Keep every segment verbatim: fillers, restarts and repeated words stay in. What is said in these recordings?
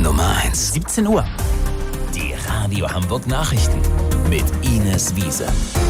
Nummer eins. siebzehn Uhr. Die Radio Hamburg Nachrichten mit Ines Wiese.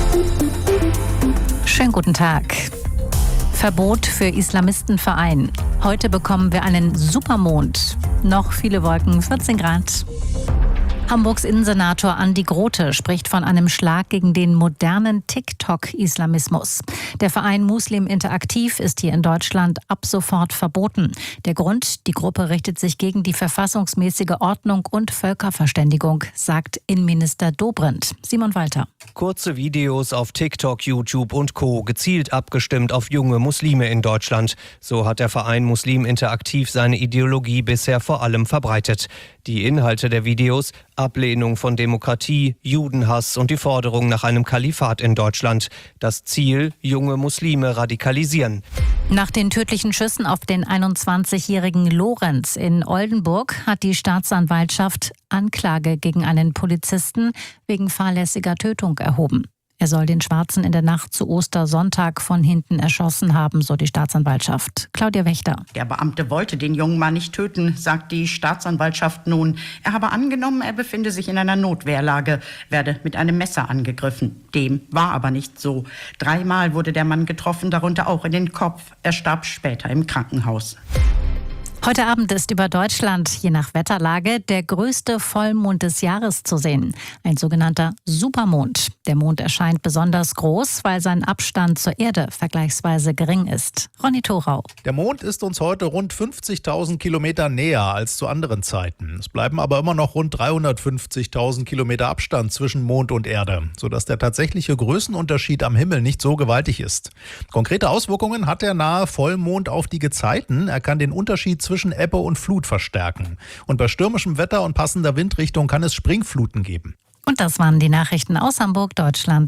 Schönen guten Tag. Verbot für Islamistenverein. Heute bekommen wir einen Supermond. Noch viele Wolken, vierzehn Grad. Hamburgs Innensenator Andi Grote spricht von einem Schlag gegen den modernen TikTok-Islamismus. Der Verein Muslim Interaktiv ist hier in Deutschland ab sofort verboten. Der Grund, die Gruppe richtet sich gegen die verfassungsmäßige Ordnung und Völkerverständigung, sagt Innenminister Dobrindt. Simon Walter. Kurze Videos auf TikTok, YouTube und Co. gezielt abgestimmt auf junge Muslime in Deutschland. So hat der Verein Muslim Interaktiv seine Ideologie bisher vor allem verbreitet. Die Inhalte der Videos: Ablehnung von Demokratie, Judenhass und die Forderung nach einem Kalifat in Deutschland. Das Ziel: junge Muslime radikalisieren. Nach den tödlichen Schüssen auf den einundzwanzigjährigen Lorenz in Oldenburg hat die Staatsanwaltschaft Anklage gegen einen Polizisten wegen fahrlässiger Tötung erhoben. Er soll den Schwarzen in der Nacht zu Ostersonntag von hinten erschossen haben, so die Staatsanwaltschaft. Claudia Wächter. Der Beamte wollte den jungen Mann nicht töten, sagt die Staatsanwaltschaft nun. Er habe angenommen, er befinde sich in einer Notwehrlage, werde mit einem Messer angegriffen. Dem war aber nicht so. Dreimal wurde der Mann getroffen, darunter auch in den Kopf. Er starb später im Krankenhaus. Heute Abend ist über Deutschland, je nach Wetterlage, der größte Vollmond des Jahres zu sehen. Ein sogenannter Supermond. Der Mond erscheint besonders groß, weil sein Abstand zur Erde vergleichsweise gering ist. Ronny Thorau. Der Mond ist uns heute rund fünfzigtausend Kilometer näher als zu anderen Zeiten. Es bleiben aber immer noch rund dreihundertfünfzigtausend Kilometer Abstand zwischen Mond und Erde, sodass der tatsächliche Größenunterschied am Himmel nicht so gewaltig ist. Konkrete Auswirkungen hat der nahe Vollmond auf die Gezeiten. Er kann den Unterschied zwischen Ebbe und Flut verstärken. Und bei stürmischem Wetter und passender Windrichtung kann es Springfluten geben. Und das waren die Nachrichten aus Hamburg, Deutschland.